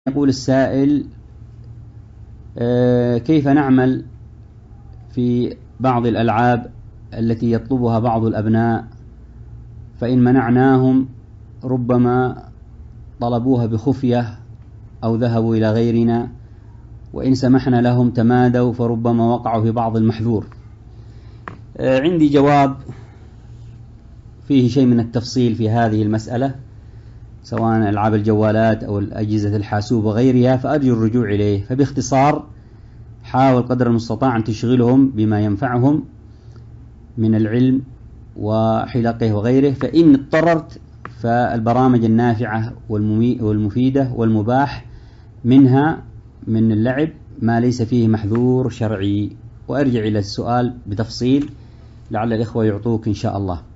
يقول السائل: كيف نعمل في بعض الألعاب التي يطلبها بعض الأبناء، فإن منعناهم ربما طلبوها بخفية أو ذهبوا إلى غيرنا، وإن سمحنا لهم تمادوا فربما وقعوا في بعض المحذور. عندي جواب فيه شيء من التفصيل في هذه المسألة، سواء ألعاب الجوالات أو الأجهزة الحاسوب وغيرها، فأرجو الرجوع إليه. فباختصار، حاول قدر المستطاع أن تشغلهم بما ينفعهم من العلم وحلقه وغيره، فإن اضطررت فالبرامج النافعة والمفيدة والمباح منها من اللعب ما ليس فيه محذور شرعي. وأرجع إلى السؤال بتفصيل لعل الإخوة يعطوك إن شاء الله.